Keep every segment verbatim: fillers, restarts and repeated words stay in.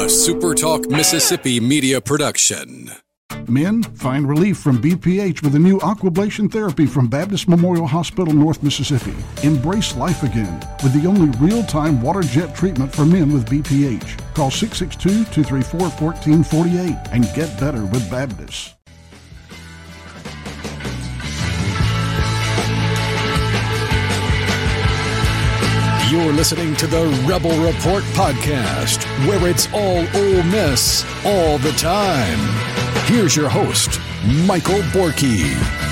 A Super Talk Mississippi media production. Men, find relief from B P H with a new aquablation therapy from Baptist Memorial Hospital, North Mississippi. Embrace life again with the only real-time water jet treatment for men with B P H. Call six six two, two three four, one four four eight and get better with Baptist. You're listening to the Rebel Report podcast, where it's all Ole Miss all the time. Here's your host, Michael Borky.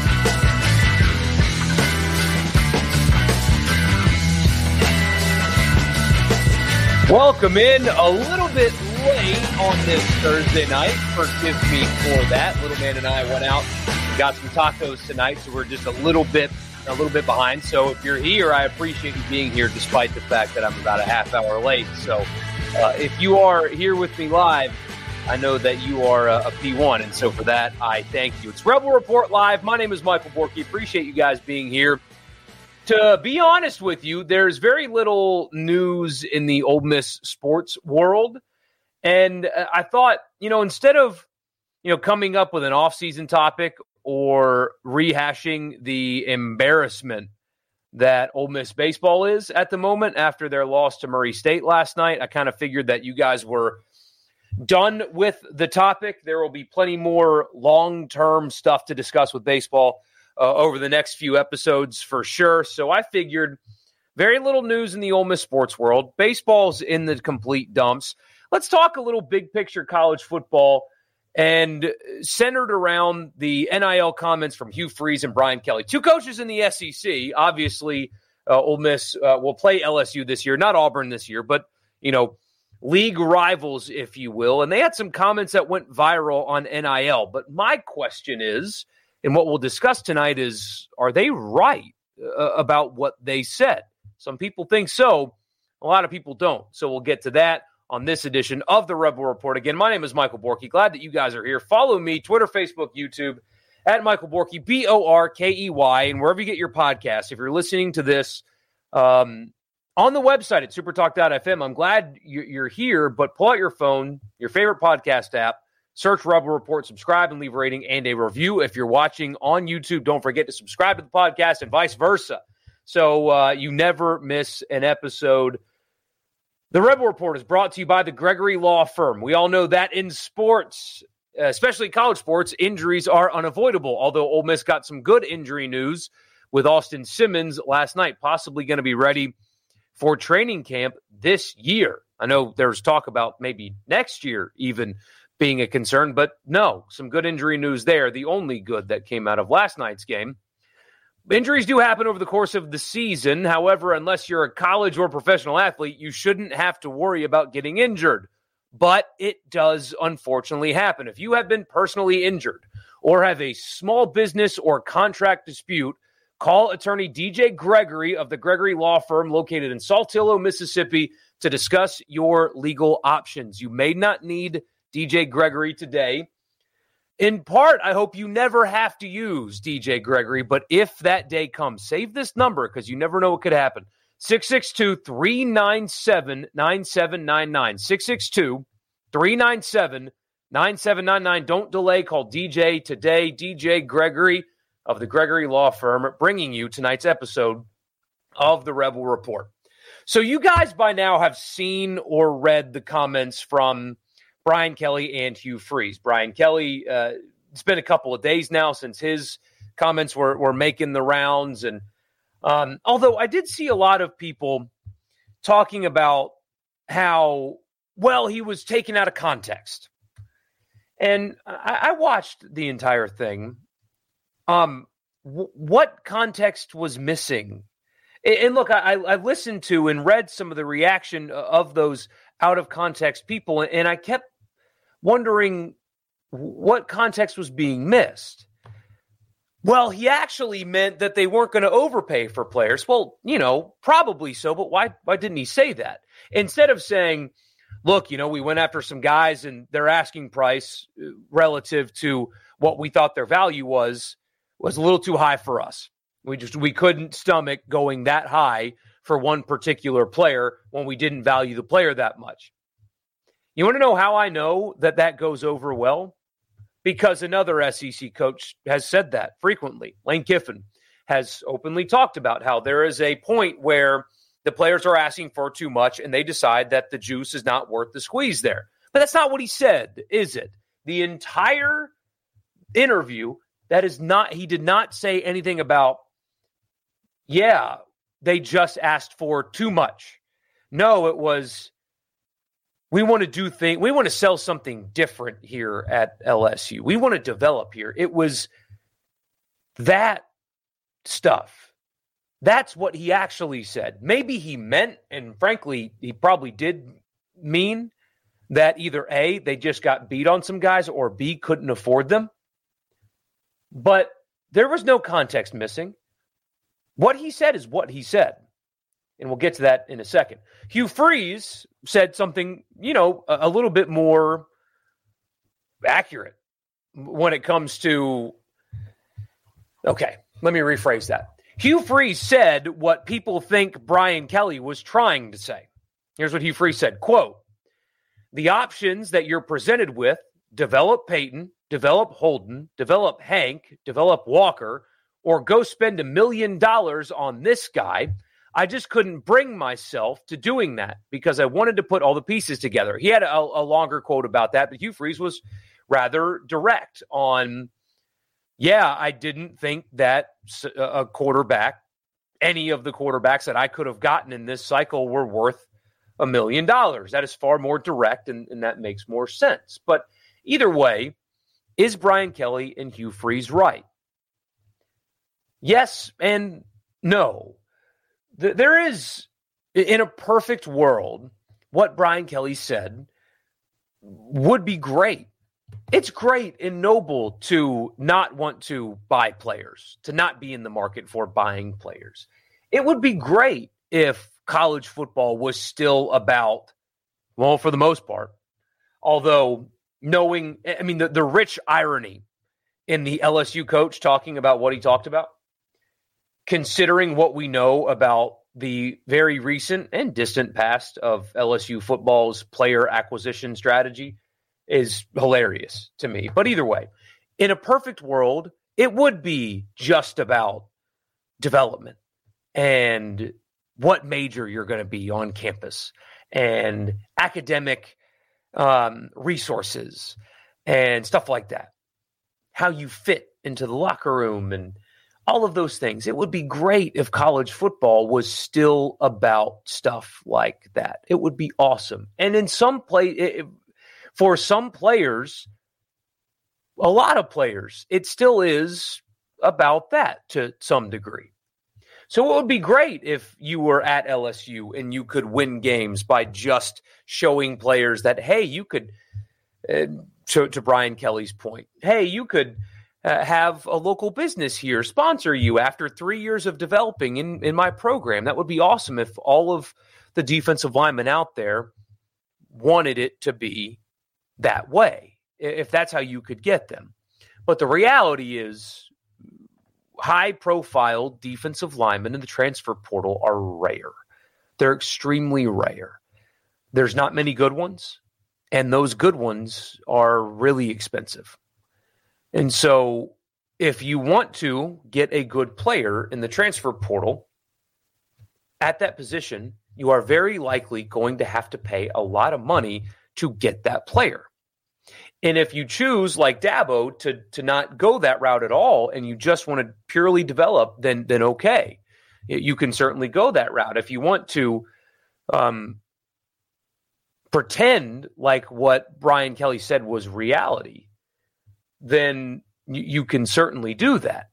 Welcome in a little bit late on this Thursday night. Forgive me for that. Little man and I went out and got some tacos tonight, so we're just a little bit a little bit behind. So if you're here, I appreciate you being here despite the fact that I'm about a half hour late. So uh, if you are here with me live, I know that you are a, a P one. And so for that, I thank you. It's Rebel Report Live. My name is Michael Borky. Appreciate you guys being here. To be honest with you, there's very little news in the Ole Miss sports world. And I thought, you know, instead of, you know, coming up with an off-season topic or rehashing the embarrassment that Ole Miss baseball is at the moment after their loss to Murray State last night, I kind of figured that you guys were done with the topic. There will be plenty more long-term stuff to discuss with baseball uh, over the next few episodes for sure. So I figured very little news in the Ole Miss sports world. Baseball's in the complete dumps. Let's talk a little big picture college football, and centered around the N I L comments from Hugh Freeze and Brian Kelly. Two coaches in the S E C. Obviously, uh, Ole Miss uh, will play L S U this year, not Auburn this year, but, you know, league rivals, if you will. And they had some comments that went viral on N I L. But my question is, and what we'll discuss tonight is, are they right uh, about what they said? Some people think so. A lot of people don't. So we'll get to that on this edition of the Rebel Report. Again, my name is Michael Borky. Glad that you guys are here. Follow me, Twitter, Facebook, YouTube, at Michael Borky, B O R K E Y, and wherever you get your podcasts. If you're listening to this um, on the website at supertalk dot f m, I'm glad you're here, but pull out your phone, your favorite podcast app, search Rebel Report, subscribe, and leave a rating and a review. If you're watching on YouTube, don't forget to subscribe to the podcast and vice versa, so uh, you never miss an episode. The Rebel Report is brought to you by the Gregory Law Firm. We all know that in sports, especially college sports, injuries are unavoidable, although Ole Miss got some good injury news with Austin Simmons last night, possibly going to be ready for training camp this year. I know there's talk about maybe next year even being a concern, but no, some good injury news there, the only good that came out of last night's game. Injuries do happen over the course of the season. However, unless you're a college or professional athlete, you shouldn't have to worry about getting injured. But it does unfortunately happen. If you have been personally injured or have a small business or contract dispute, call attorney D J Gregory of the Gregory Law Firm located in Saltillo, Mississippi, to discuss your legal options. You may not need D J Gregory today. In part, I hope you never have to use D J Gregory, but if that day comes, save this number because you never know what could happen. six six two, three nine seven, nine seven nine nine. six six two, three nine seven, nine seven nine nine. Don't delay. Call D J today. D J Gregory of the Gregory Law Firm, bringing you tonight's episode of the Rebel Report. So you guys by now have seen or read the comments from Brian Kelly and Hugh Freeze. Brian Kelly, uh, it's been a couple of days now since his comments were, were making the rounds. And um, although I did see a lot of people talking about how, well, he was taken out of context. And I, I watched the entire thing. Um, w- what context was missing? And, and look, I, I listened to and read some of the reaction of those out of context people, and I kept wondering what context was being missed. Well, he actually meant that they weren't going to overpay for players. Well, you know, probably so, but why why didn't he say that? Instead of saying, look, you know, we went after some guys and their asking price relative to what we thought their value was, was a little too high for us. We just, we couldn't stomach going that high for one particular player when we didn't value the player that much. You want to know how I know that that goes over well? Because another S E C coach has said that frequently. Lane Kiffin has openly talked about how there is a point where the players are asking for too much and they decide that the juice is not worth the squeeze there. But that's not what he said, is it? The entire interview, that is not, he did not say anything about, yeah, they just asked for too much. No, it was, we want to do things, we want to sell something different here at L S U. We want to develop here. It was that stuff. That's what he actually said. Maybe he meant, and frankly, he probably did mean that either A, they just got beat on some guys, or B, couldn't afford them. But there was no context missing. What he said is what he said. And we'll get to that in a second. Hugh Freeze said something, you know, a, a little bit more accurate when it comes to, okay, let me rephrase that. Hugh Freeze said what people think Brian Kelly was trying to say. Here's what Hugh Freeze said, quote, the options that you're presented with, develop Peyton, develop Holden, develop Hank, develop Walker, or go spend a million dollars on this guy. I just couldn't bring myself to doing that because I wanted to put all the pieces together. He had a, a longer quote about that, but Hugh Freeze was rather direct on, yeah, I didn't think that a quarterback, any of the quarterbacks that I could have gotten in this cycle were worth a million dollars. That is far more direct, and, and that makes more sense. But either way, is Brian Kelly and Hugh Freeze right? Yes and no. There is, in a perfect world, what Brian Kelly said would be great. It's great and noble to not want to buy players, to not be in the market for buying players. It would be great if college football was still about, well, for the most part, although knowing, I mean, the, the rich irony in the L S U coach talking about what he talked about, considering what we know about the very recent and distant past of L S U football's player acquisition strategy, is hilarious to me. But either way, in a perfect world, it would be just about development and what major you're going to be on campus and academic um, resources and stuff like that. How you fit into the locker room and all of those things. It would be great if college football was still about stuff like that. It would be awesome. And in some play, it, for some players, a lot of players, it still is about that to some degree. So it would be great if you were at L S U and you could win games by just showing players that, hey, you could, uh, to, to Brian Kelly's point, hey, you could uh, have a local business here sponsor you after three years of developing in, in my program. That would be awesome if all of the defensive linemen out there wanted it to be that way, if that's how you could get them. But the reality is, high-profile defensive linemen in the transfer portal are rare. They're extremely rare. There's not many good ones, and those good ones are really expensive. And so if you want to get a good player in the transfer portal at that position, you are very likely going to have to pay a lot of money to get that player. And if you choose, like Dabo, to to not go that route at all, and you just want to purely develop, then then okay, you can certainly go that route. If you want to um, pretend like what Brian Kelly said was reality, then you, you can certainly do that.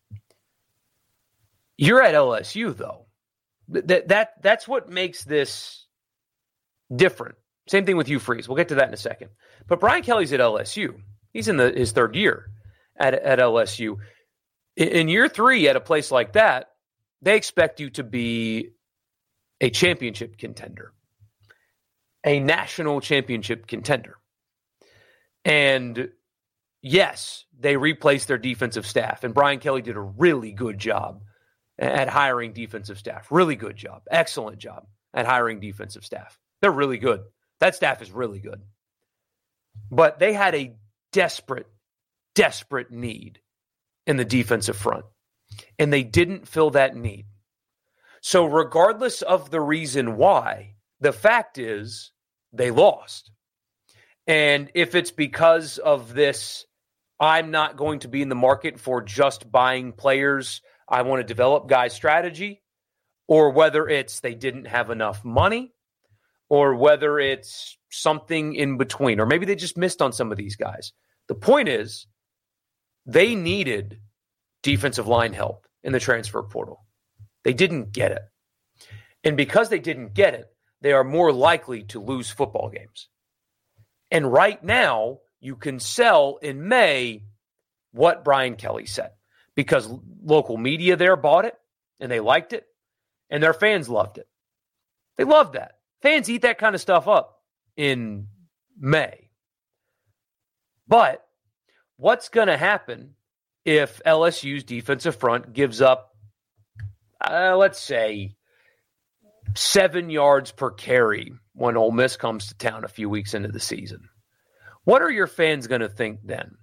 You're at L S U, though. That that that's what makes this different. Same thing with Hugh Freeze. We'll get to that in a second. But Brian Kelly's at L S U. He's in the, his third year at, at L S U. In, in year three at a place like that, they expect you to be a championship contender, a national championship contender. And yes, they replaced their defensive staff. And Brian Kelly did a really good job at hiring defensive staff. Really good job. Excellent job at hiring defensive staff. They're really good. That staff is really good. But they had a desperate, desperate need in the defensive front. And they didn't fill that need. So regardless of the reason why, the fact is they lost. And if it's because of this, I'm not going to be in the market for just buying players, I want to develop guys' strategy, or whether it's they didn't have enough money, or whether it's something in between, or maybe they just missed on some of these guys. The point is, they needed defensive line help in the transfer portal. They didn't get it. And because they didn't get it, they are more likely to lose football games. And right now, you can sell in May what Brian Kelly said, because local media there bought it, and they liked it, and their fans loved it. They love that. Fans eat that kind of stuff up in May. But what's going to happen if L S U's defensive front gives up, uh, let's say, seven yards per carry when Ole Miss comes to town a few weeks into the season? What are your fans going to think then?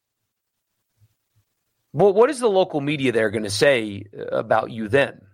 Well, what is the local media there going to say about you then?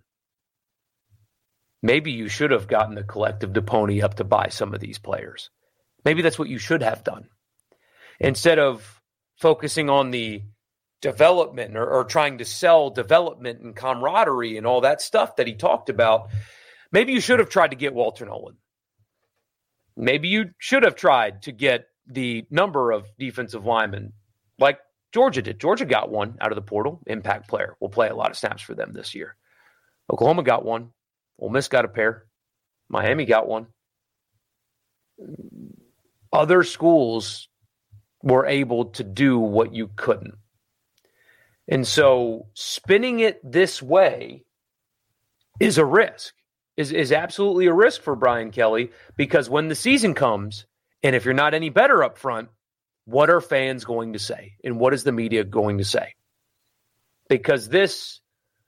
Maybe you should have gotten the collective to pony up to buy some of these players. Maybe that's what you should have done. Instead of focusing on the development or, or trying to sell development and camaraderie and all that stuff that he talked about, maybe you should have tried to get Walter Nolan. Maybe you should have tried to get the number of defensive linemen like Georgia did. Georgia got one out of the portal, impact player. Will play a lot of snaps for them this year. Oklahoma got one. Ole Miss got a pair. Miami got one. Other schools were able to do what you couldn't. And so spinning it this way is a risk, is, is absolutely a risk for Brian Kelly, because when the season comes, and if you're not any better up front, what are fans going to say? And what is the media going to say? Because this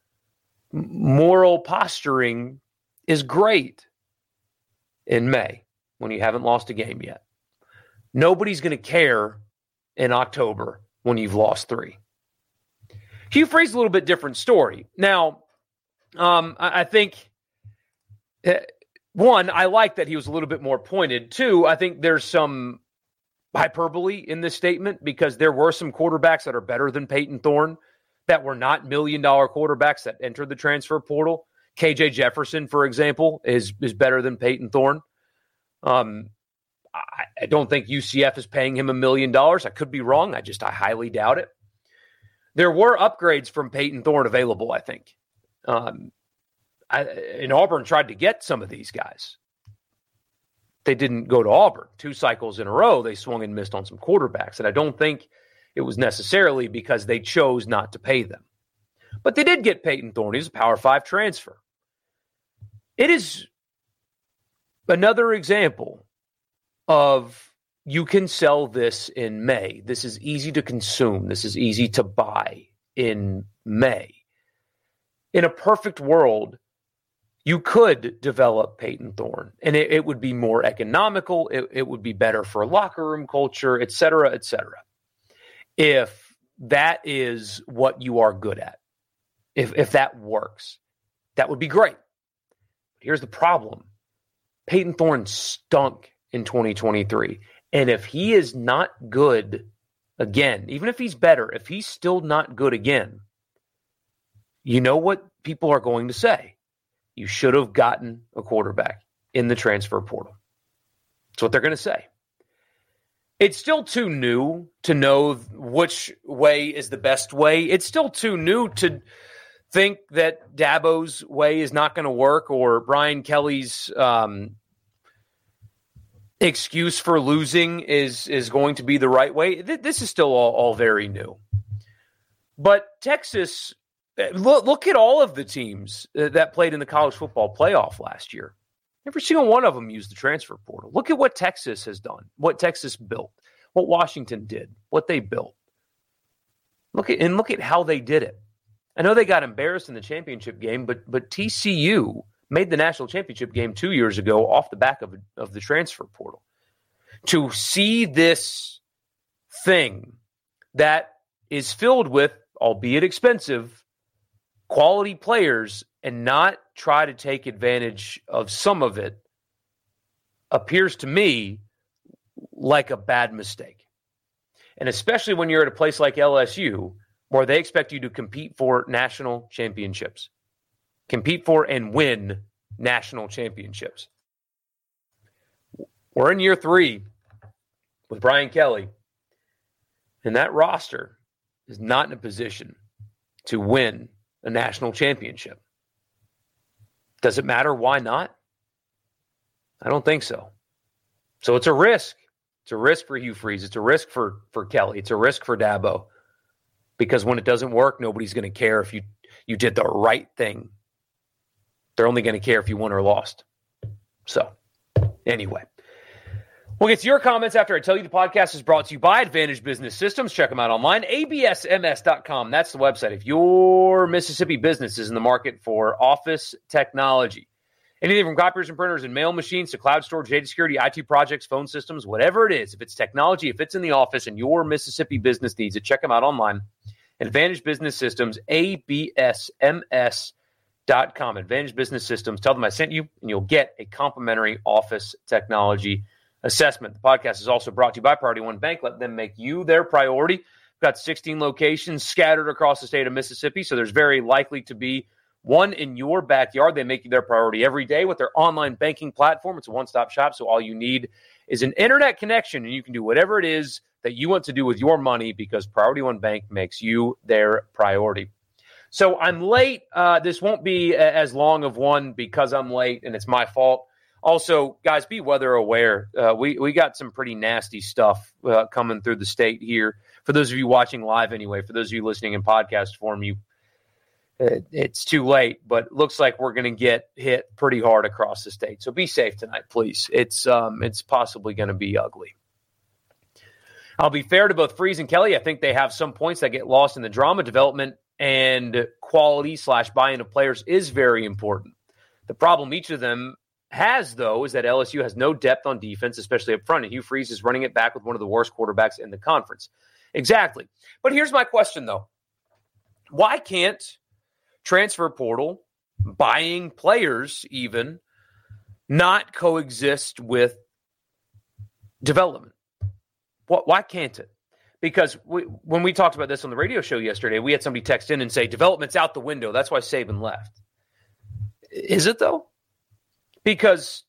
moral posturing is great in May when you haven't lost a game yet. Nobody's going to care in October when you've lost three. Hugh Freeze, a little bit different story. Now, um, I, I think, uh, one, I like that he was a little bit more pointed. Two, I think there's some hyperbole in this statement, because there were some quarterbacks that are better than Peyton Thorne that were not million-dollar quarterbacks that entered the transfer portal. K J Jefferson, for example, is is better than Peyton Thorne. Um, I, I don't think U C F is paying him a million dollars. I could be wrong. I just I highly doubt it. There were upgrades from Peyton Thorne available, I think. Um, I, and Auburn tried to get some of these guys. They didn't go to Auburn. Two cycles in a row, they swung and missed on some quarterbacks. And I don't think it was necessarily because they chose not to pay them. But they did get Peyton Thorne. He's a Power Five transfer. It is another example of you can sell this in May. This is easy to consume. This is easy to buy in May. In a perfect world, you could develop Peyton Thorne, and it, it would be more economical. It, it would be better for locker room culture, et cetera, et cetera. If that is what you are good at, if if that works, that would be great. Here's the problem. Peyton Thorne stunk in twenty twenty-three. And if he is not good again, even if he's better, if he's still not good again, you know what people are going to say? You should have gotten a quarterback in the transfer portal. That's what they're going to say. It's still too new to know which way is the best way. It's still too new to think that Dabo's way is not going to work, or Brian Kelly's um, excuse for losing is, is going to be the right way. This is still all, all very new. But Texas, look, look at all of the teams that played in the college football playoff last year. Every single one of them used the transfer portal. Look at what Texas has done, what Texas built, what Washington did, what they built. Look at and look at how they did it. I know they got embarrassed in the championship game, but but T C U made the national championship game two years ago off the back of, of the transfer portal. To see this thing that is filled with, albeit expensive, quality players and not try to take advantage of some of it appears to me like a bad mistake. And especially when you're at a place like L S U, where they expect you to compete for national championships. Compete for and win national championships. We're in year three with Brian Kelly, and that roster is not in a position to win a national championship. Does it matter? Why not? I don't think so. So it's a risk. It's a risk for Hugh Freeze. It's a risk for, for Kelly. It's a risk for Dabo. Because when it doesn't work, nobody's going to care if you, you did the right thing. They're only going to care if you won or lost. So, anyway. We'll get to your comments after I tell you the podcast is brought to you by Advantage Business Systems. Check them out online, A B S M S dot com. That's the website. If your Mississippi business is in the market for office technology, anything from copiers and printers and mail machines to cloud storage, data security, I T projects, phone systems, whatever it is, if it's technology, if it's in the office and your Mississippi business needs it, check them out online. Advantage Business Systems, A B S M S dot com. Advantage Business Systems. Tell them I sent you, and you'll get a complimentary office technology assessment. The podcast is also brought to you by Priority One Bank. Let them make you their priority. We've got sixteen locations scattered across the state of Mississippi, so there's very likely to be one in your backyard. They make you their priority every day with their online banking platform. It's a one-stop shop, so all you need is an internet connection, and you can do whatever it is that you want to do with your money because Priority One Bank makes you their priority. So I'm late. Uh, this won't be as long of one because I'm late, and it's my fault. Also, guys, be weather aware. Uh, we, we got some pretty nasty stuff uh, coming through the state here. For those of you watching live anyway, for those of you listening in podcast form, you uh, it's too late, but it looks like we're going to get hit pretty hard across the state. So be safe tonight, please. It's um, it's possibly going to be ugly. I'll be fair to both Freeze and Kelly. I think they have some points that get lost in the drama. Development and quality slash buy-in of players is very important. The problem each of them has, though, is that L S U has no depth on defense, especially up front, and Hugh Freeze is running it back with one of the worst quarterbacks in the conference. Exactly. But here's my question, though. Why can't transfer portal, buying players even, not coexist with development? Why can't it? Because we, when we talked about this on the radio show yesterday, we had somebody text in and say, development's out the window. That's why Saban left. Is it, though? Because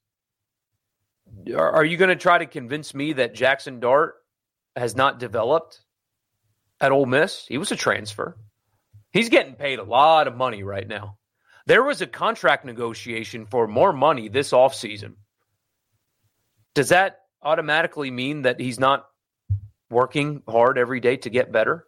are, are you going to try to convince me that Jackson Dart has not developed at Ole Miss? He was a transfer. He's getting paid a lot of money right now. There was a contract negotiation for more money this offseason. Does that automatically mean that he's not working hard every day to get better?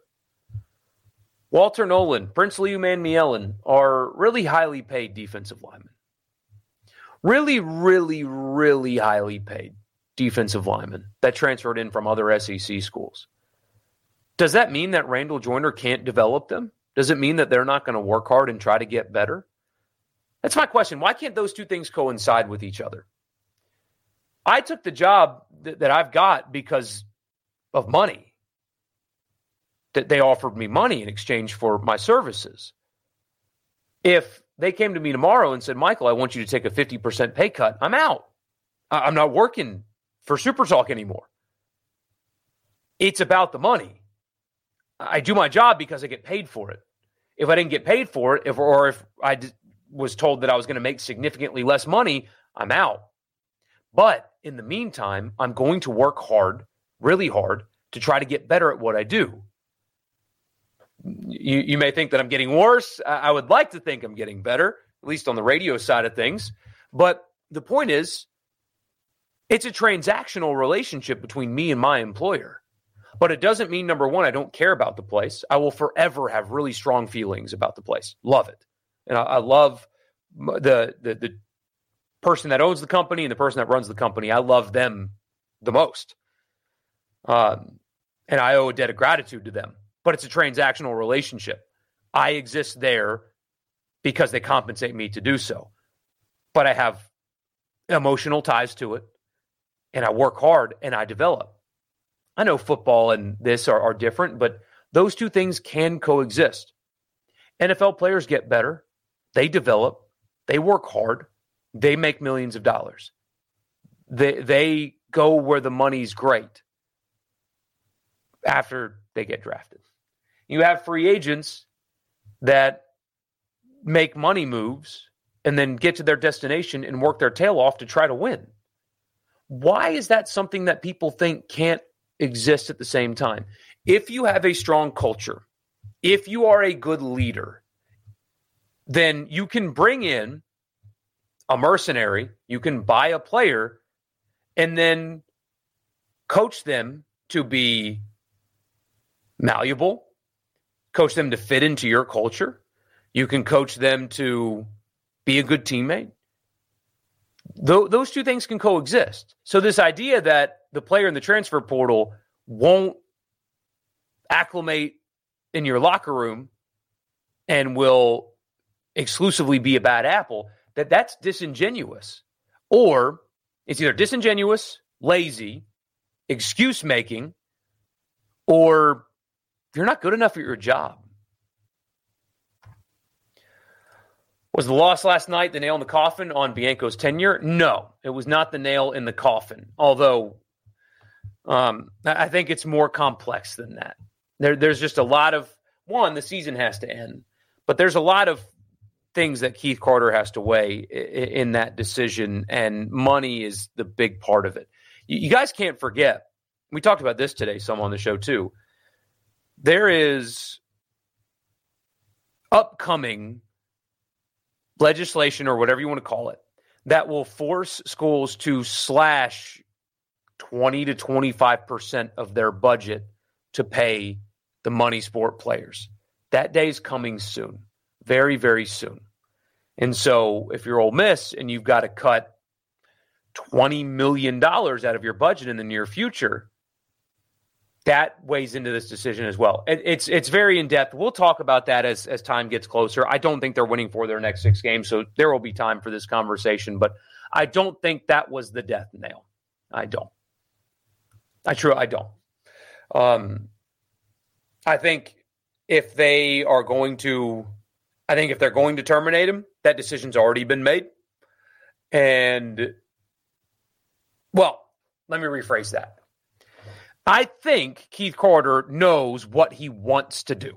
Walter Nolan, Prince Liuman-Mielen are really highly paid defensive linemen. Really, really, really highly paid defensive linemen that transferred in from other S E C schools. Does that mean that Randall Joyner can't develop them? Does it mean that they're not going to work hard and try to get better? That's my question. Why can't those two things coincide with each other? I took the job th- that I've got because of money. That they offered me money in exchange for my services. If they came to me tomorrow and said, Michael, I want you to take a fifty percent pay cut, I'm out. I'm not working for Super Talk anymore. It's about the money. I do my job because I get paid for it. If I didn't get paid for it, if, or if I d- was told that I was going to make significantly less money, I'm out. But in the meantime, I'm going to work hard, really hard, to try to get better at what I do. You, you may think that I'm getting worse. I would like to think I'm getting better, at least on the radio side of things. But the point is, it's a transactional relationship between me and my employer. But it doesn't mean, number one, I don't care about the place. I will forever have really strong feelings about the place. Love it. And I, I love the, the the person that owns the company and the person that runs the company. I love them the most. Um, and I owe a debt of gratitude to them. But it's a transactional relationship. I exist there because they compensate me to do so. but I have emotional ties to it, and I work hard and I develop. I know football and this are, are different, but those two things can coexist. N F L players get better. They develop. They work hard. They make millions of dollars. They, they go where the money's great after they get drafted. You have free agents that make money moves and then get to their destination and work their tail off to try to win. Why is that something that people think can't exist at the same time? If you have a strong culture, if you are a good leader, then you can bring in a mercenary, you can buy a player, and then coach them to be malleable, coach them to fit into your culture. You can coach them to be a good teammate. Th- those two things can coexist. So this idea that the player in the transfer portal won't acclimate in your locker room and will exclusively be a bad apple, that that's disingenuous. Or it's either disingenuous, lazy, excuse-making, or you're not good enough at your job. Was the loss last night the nail in the coffin on Bianco's tenure? No, it was not the nail in the coffin. Although um, I think it's more complex than that. There, there's just a lot of, one, the season has to end, but there's a lot of things that Keith Carter has to weigh in that decision, and money is the big part of it. You guys can't forget, we talked about this today, some on the show too. There is upcoming legislation, or whatever you want to call it, that will force schools to slash twenty to twenty-five percent of their budget to pay the money sport players. That day's coming soon. Very, very soon. And so if you're Ole Miss and you've got to cut twenty million dollars out of your budget in the near future, that weighs into this decision as well. It, it's it's very in-depth. We'll talk about that as, as time gets closer. I don't think they're winning for their next six games, so there will be time for this conversation. But I don't think that was the death nail. I don't. I true. I don't. Um, I think if they are going to, I think if they're going to terminate him, that decision's already been made. And, well, let me rephrase that. I think Keith Carter knows what he wants to do.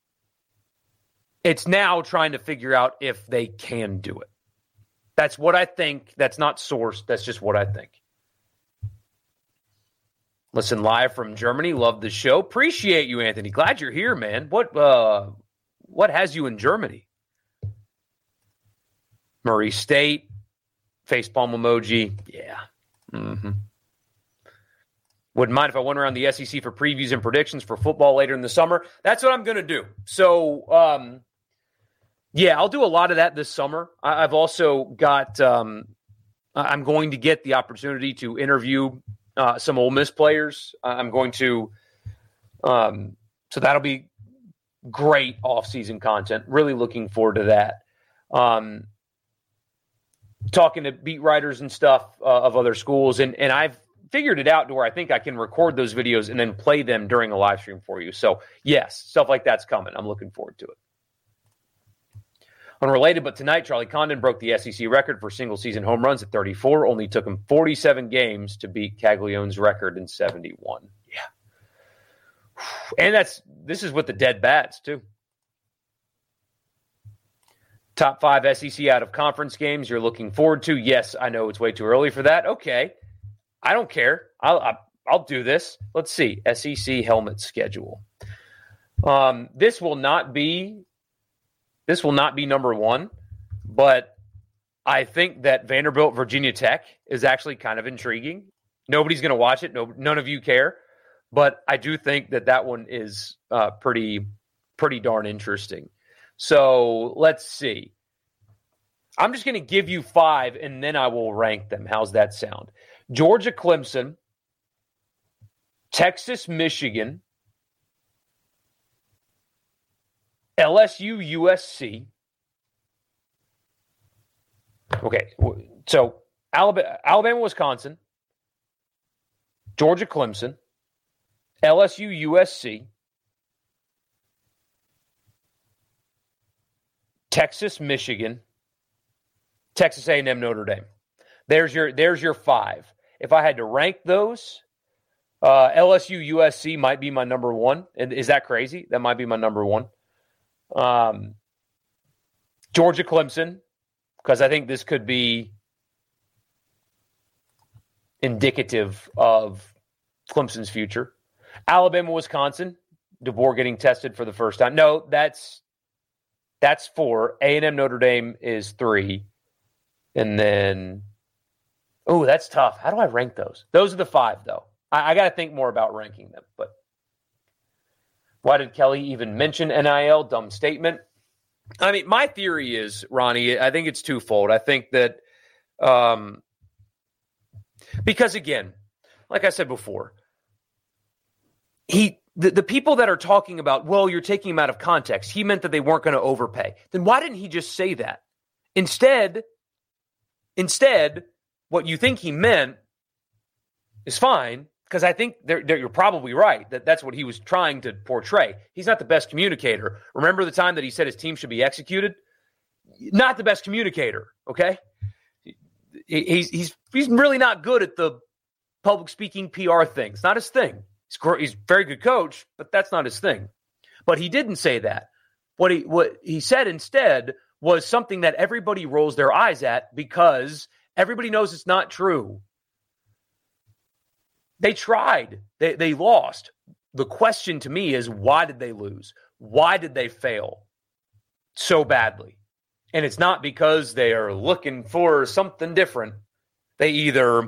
It's now trying to figure out if they can do it. That's what I think. That's not sourced. That's just what I think. Listen live from Germany. Love the show. Appreciate you, Anthony. Glad you're here, man. What uh, what has you in Germany? Murray State. Facepalm emoji. Yeah. Mm-hmm. Wouldn't mind if I went around the S E C for previews and predictions for football later in the summer. That's what I'm going to do. So, um, yeah, I'll do a lot of that this summer. I- I've also got um, – I'm going to get the opportunity to interview uh, some Ole Miss players. I'm going to um, – so that'll be great off-season content. Really looking forward to that. Um, talking to beat writers and stuff uh, of other schools, and, and I've – figured it out to where I think I can record those videos and then play them during a live stream for you. So, yes, stuff like that's coming. I'm looking forward to it. Unrelated, but tonight, Charlie Condon broke the S E C record for single-season home runs at thirty-four. Only took him forty-seven games to beat Caglianone's record in seventy-one. Yeah. And that's this is with the dead bats, too. Top five S E C out-of-conference games you're looking forward to. Yes, I know it's way too early for that. Okay. I don't care. I'll, I'll I'll do this. Let's see. S E C helmet schedule. Um, this will not be this will not be number one, but I think that Vanderbilt Virginia Tech is actually kind of intriguing. Nobody's going to watch it. No, none of you care, but I do think that that one is uh, pretty pretty darn interesting. So let's see. I'm just going to give you five, and then I will rank them. How's that sound? Georgia, Clemson, Texas, Michigan, L S U, U S C, Okay, so Alabama, Alabama, Wisconsin, Georgia, Clemson, L S U, U S C, Texas, Michigan, Texas A and M, Notre Dame. There's your there's your five. If I had to rank those, uh, L S U, U S C might be my number one. And is that crazy? That might be my number one. Um, Georgia, Clemson, because I think this could be indicative of Clemson's future. Alabama, Wisconsin, DeBoer getting tested for the first time. No, that's that's four. A and M, Notre Dame is three. And then, oh, that's tough. How do I rank those? Those are the five, though. I, I got to think more about ranking them. But why did Kelly even mention N I L? Dumb statement. I mean, my theory is, Ronnie, I think it's twofold. I think that um, because, again, like I said before, he the, the people that are talking about, well, you're taking him out of context. He meant that they weren't going to overpay. Then why didn't he just say that? Instead, instead, what you think he meant is fine, because I think they're, they're, you're probably right that that's what he was trying to portray. He's not the best communicator. Remember the time that he said his team should be executed? Not the best communicator, okay? He, he's, he's, he's really not good at the public speaking P R thing. It's not his thing. He's, he's a very good coach, but that's not his thing. But he didn't say that. What he, what he said instead was something that everybody rolls their eyes at because everybody knows it's not true. They tried. They they lost. The question to me is, why did they lose? Why did they fail so badly? And it's not because they are looking for something different. They either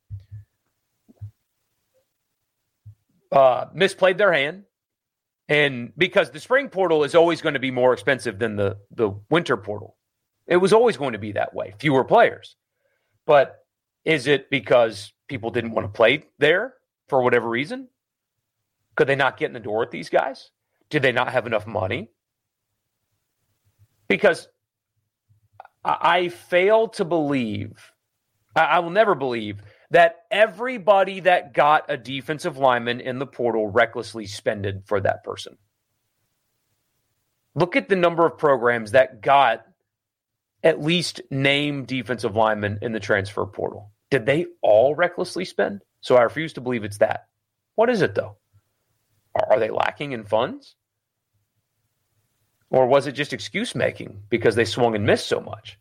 uh, misplayed their hand, and because the spring portal is always going to be more expensive than the, the winter portal. It was always going to be that way, fewer players. But is it because people didn't want to play there for whatever reason? Could they not get in the door with these guys? Did they not have enough money? Because I, I fail to believe, I, I will never believe, that everybody that got a defensive lineman in the portal recklessly spended for that person. Look at the number of programs that got at least named defensive linemen in the transfer portal. Did they all recklessly spend? So I refuse to believe it's that. What is it, though? Are, are they lacking in funds? Or was it just excuse making because they swung and missed so much?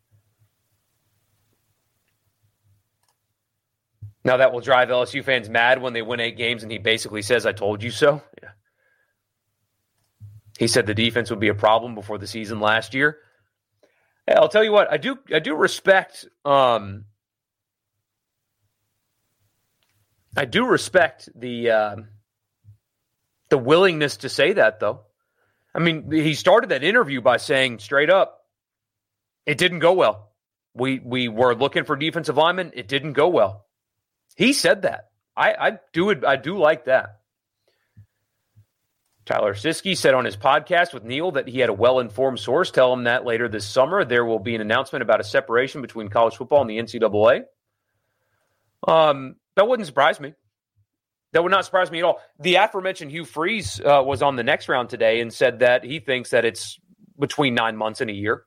Now that will drive L S U fans mad when they win eight games and he basically says, I told you so. Yeah. He said the defense would be a problem before the season last year. Hey, I'll tell you what, I do I do respect um, I do respect the uh, the willingness to say that, though. I mean, he started that interview by saying straight up, it didn't go well. We we were looking for defensive linemen. It didn't go well. He said that. I, I do it. I do like that. Tyler Siskey said on his podcast with Neil that he had a well-informed source tell him that later this summer there will be an announcement about a separation between college football and the N C double A. Um, that wouldn't surprise me. That would not surprise me at all. The aforementioned Hugh Freeze uh, was on the next round today and said that he thinks that it's between nine months and a year.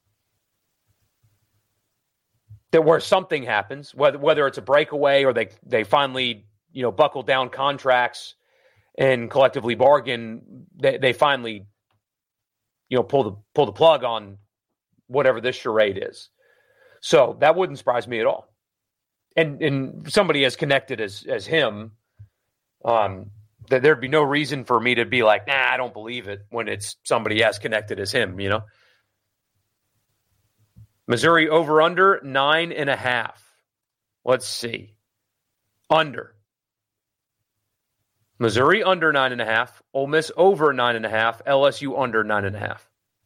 That where something happens, whether whether it's a breakaway or they they finally you know buckle down contracts and collectively bargain, they, they finally you know pull the pull the plug on whatever this charade is. So that wouldn't surprise me at all. And and somebody as connected as as him, um, that there'd be no reason for me to be like, nah, I don't believe it when it's somebody as connected as him, you know. Missouri over under nine and a half. Let's see. Under. Missouri under nine and a half. Ole Miss over nine and a half. L S U under nine and a half.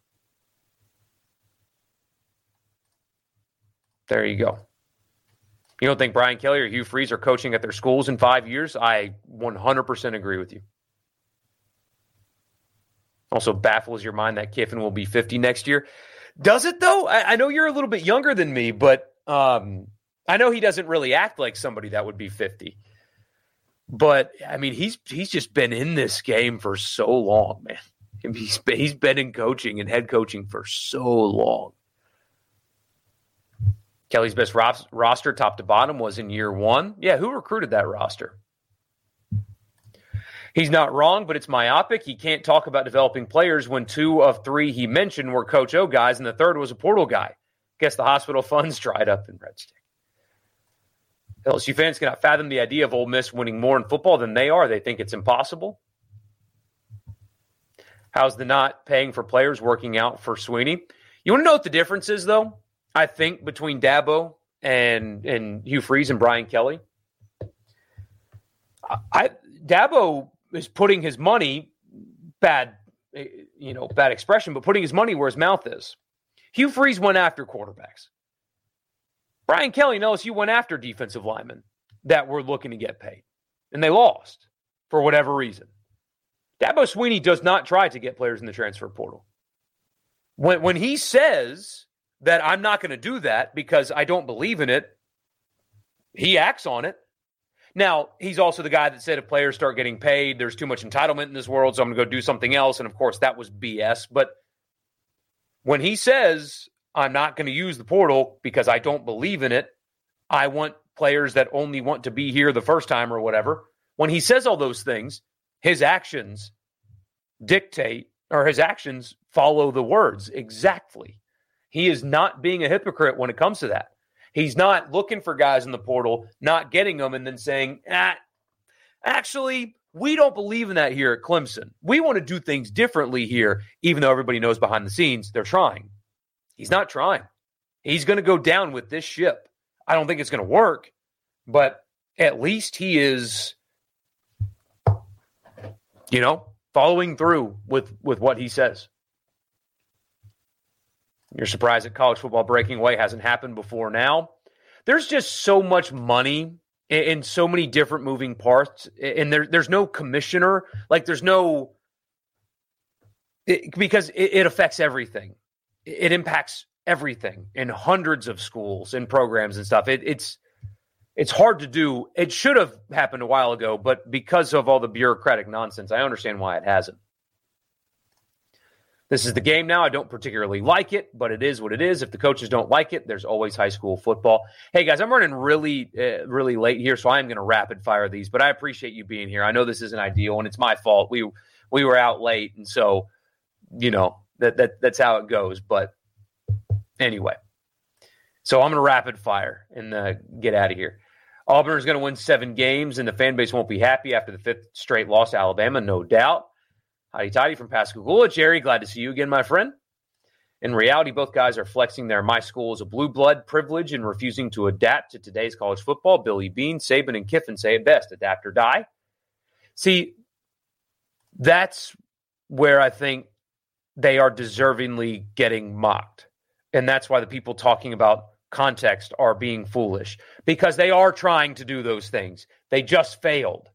There you go. You don't think Brian Kelly or Hugh Freeze are coaching at their schools in five years? I one hundred percent agree with you. Also baffles your mind that Kiffin will be fifty next year. Does it, though? I, I know you're a little bit younger than me, but um, I know he doesn't really act like somebody that would be fifty. But, I mean, he's he's just been in this game for so long, man. I mean, he's, been, he's been in coaching and head coaching for so long. Kelly's best ros- roster, top to bottom, was in year one. Yeah, who recruited that roster? He's not wrong, but it's myopic. He can't talk about developing players when two of three he mentioned were Coach O guys, and the third was a portal guy. Guess the hospital funds dried up in Red Stick. L S U fans cannot fathom the idea of Ole Miss winning more in football than they are. They think it's impossible. How's the not paying for players working out for Sweeney? You want to know what the difference is, though? I think between Dabo and and Hugh Freeze and Brian Kelly. I Dabo is putting his money, bad, you know, bad expression, but putting his money where his mouth is. Hugh Freeze went after quarterbacks. Brian Kelly and L S U went after defensive linemen that were looking to get paid, and they lost for whatever reason. Dabo Swinney does not try to get players in the transfer portal. When when he says that I'm not going to do that because I don't believe in it, he acts on it. Now, he's also the guy that said if players start getting paid, there's too much entitlement in this world, so I'm going to go do something else. And, of course, that was B S. But when he says I'm not going to use the portal because I don't believe in it, I want players that only want to be here the first time or whatever. When he says all those things, his actions dictate, or his actions follow the words exactly. He is not being a hypocrite when it comes to that. He's not looking for guys in the portal, not getting them, and then saying, ah, actually, we don't believe in that here at Clemson. We want to do things differently here, even though everybody knows behind the scenes they're trying. He's not trying. He's going to go down with this ship. I don't think it's going to work, but at least he is, you know, following through with, with what he says. You're surprised that college football breaking away hasn't happened before now. There's just so much money in so many different moving parts, and there, there's no commissioner. Like, there's no it, – because it, it affects everything. It impacts everything in hundreds of schools and programs and stuff. It, it's it's hard to do. It should have happened a while ago, but because of all the bureaucratic nonsense, I understand why it hasn't. This is the game now. I don't particularly like it, but it is what it is. If the coaches don't like it, there's always high school football. Hey, guys, I'm running really, uh, really late here, so I am going to rapid fire these, but I appreciate you being here. I know this isn't ideal, and it's my fault. We we were out late, and so, you know, that that that's how it goes. But anyway, so I'm going to rapid fire and uh, get out of here. Auburn is going to win seven games, and the fan base won't be happy after the fifth straight loss to Alabama, no doubt. Howdy toddy from Pascagoula. Jerry, glad to see you again, my friend. In reality, both guys are flexing their my school is a blue blood privilege and refusing to adapt to today's college football. Billy Bean, Saban, and Kiffin say it best, adapt or die. See, that's where I think they are deservingly getting mocked. And that's why the people talking about context are being foolish, because they are trying to do those things. They just failed.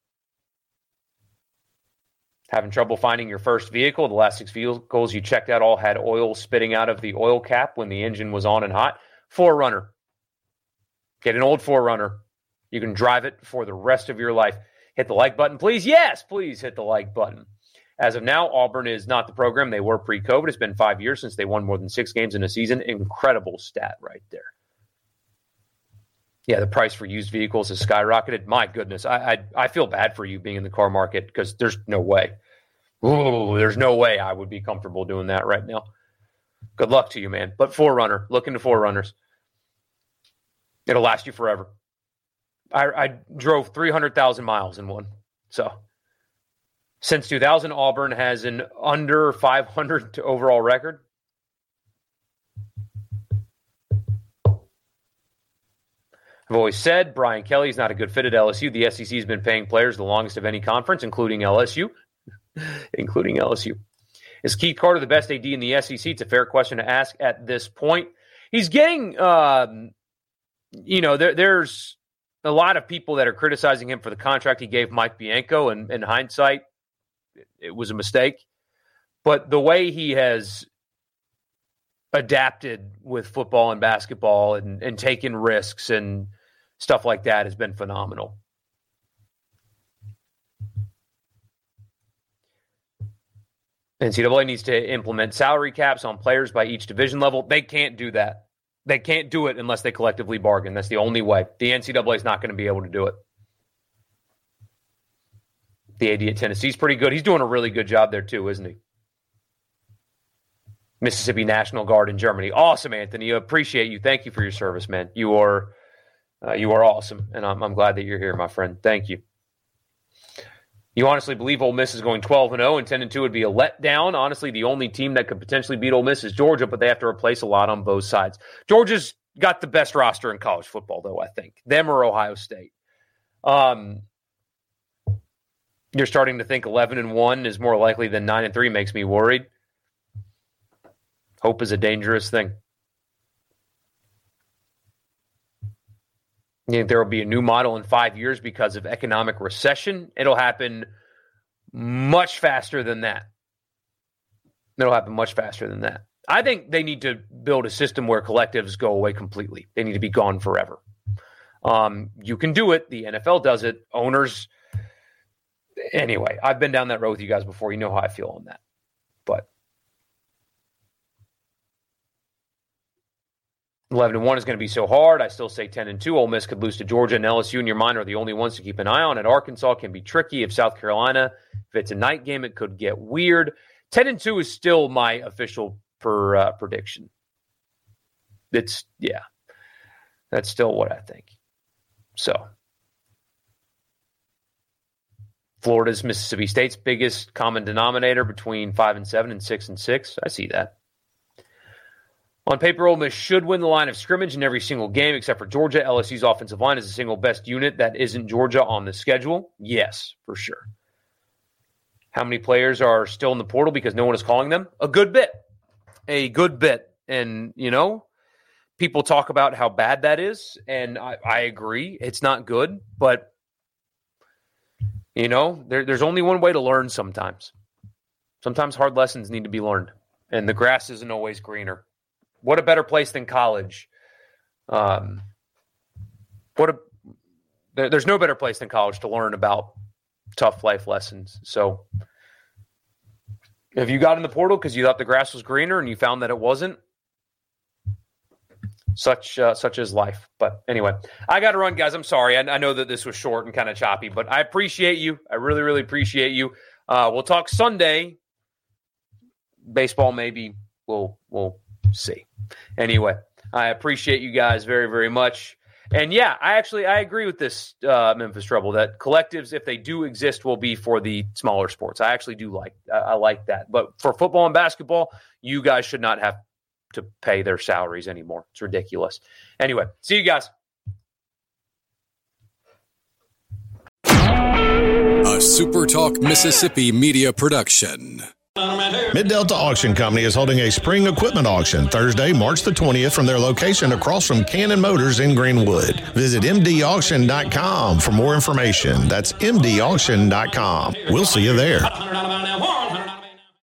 Having trouble finding your first vehicle? The last six vehicles you checked out all had oil spitting out of the oil cap when the engine was on and hot. four runner. Get an old four runner. You can drive it for the rest of your life. Hit the like button, please. Yes, please hit the like button. As of now, Auburn is not the program they were pre-COVID. It's been five years since they won more than six games in a season. Incredible stat right there. Yeah, the price for used vehicles has skyrocketed. My goodness, I I, I feel bad for you being in the car market, because there's no way. Ooh, there's no way I would be comfortable doing that right now. Good luck to you, man. But four runner, look into four runners. It'll last you forever. I, I drove three hundred thousand miles in one. So since two thousand, Auburn has an under five hundred overall record. I've always said Brian Kelly is not a good fit at L S U. The S E C has been paying players the longest of any conference, including L S U. including L S U. Is Keith Carter the best A D in the S E C? It's a fair question to ask at this point. He's getting, um, you know, there, there's a lot of people that are criticizing him for the contract he gave Mike Bianco, and in hindsight, it, it was a mistake. But the way he has adapted with football and basketball and, and taken risks and stuff like that has been phenomenal. N C double A needs to implement salary caps on players by each division level. They can't do that. They can't do it unless they collectively bargain. That's the only way. The N C double A is not going to be able to do it. The A D at Tennessee's pretty good. He's doing a really good job there too, isn't he? Mississippi National Guard in Germany. Awesome, Anthony. I appreciate you. Thank you for your service, man. You are uh, you are awesome, and I'm, I'm glad that you're here, my friend. Thank you. You honestly believe Ole Miss is going twelve and oh and ten and two would be a letdown? Honestly, the only team that could potentially beat Ole Miss is Georgia, but they have to replace a lot on both sides. Georgia's got the best roster in college football, though, I think. Them or Ohio State. Um, you're starting to think eleven and one is more likely than nine and three makes me worried. Hope is a dangerous thing. You think there will be a new model in five years because of economic recession? It'll happen much faster than that. It'll happen much faster than that. I think they need to build a system where collectives go away completely. They need to be gone forever. Um, you can do it. The N F L does it. Owners. Anyway, I've been down that road with you guys before. You know how I feel on that. But eleven and one is going to be so hard. I still say ten and two. Ole Miss could lose to Georgia, and L S U in your mind are the only ones to keep an eye on. At Arkansas can be tricky. If South Carolina, if it's a night game, it could get weird. ten and two is still my official per, uh, prediction. It's, yeah, that's still what I think. So, Florida's Mississippi State's biggest common denominator between five and seven and six and six. I see that. On paper, Ole Miss should win the line of scrimmage in every single game except for Georgia. L S U's offensive line is the single best unit that isn't Georgia on the schedule. Yes, for sure. How many players are still in the portal because no one is calling them? A good bit. A good bit. And, you know, people talk about how bad that is, and I, I agree. It's not good, but, you know, there, there's only one way to learn sometimes. Sometimes hard lessons need to be learned, and the grass isn't always greener. What a better place than college. Um, what a there, there's no better place than college to learn about tough life lessons. So if you got in the portal because you thought the grass was greener and you found that it wasn't, such uh, such is life. But anyway, I got to run, guys. I'm sorry. I, I know that this was short and kind of choppy, but I appreciate you. I really, really appreciate you. Uh, we'll talk Sunday. Baseball, maybe. We'll we'll see. Anyway, I appreciate you guys very, very much. And yeah, I actually I agree with this uh, Memphis Rebel that collectives, if they do exist, will be for the smaller sports. I actually do like uh, I like that. But for football and basketball, you guys should not have to pay their salaries anymore. It's ridiculous. Anyway, see you guys. A SuperTalk Mississippi media production. Mid-Delta Auction Company is holding a spring equipment auction Thursday, March the twentieth from their location across from Cannon Motors in Greenwood. Visit m d auction dot com for more information. That's m d auction dot com. We'll see you there.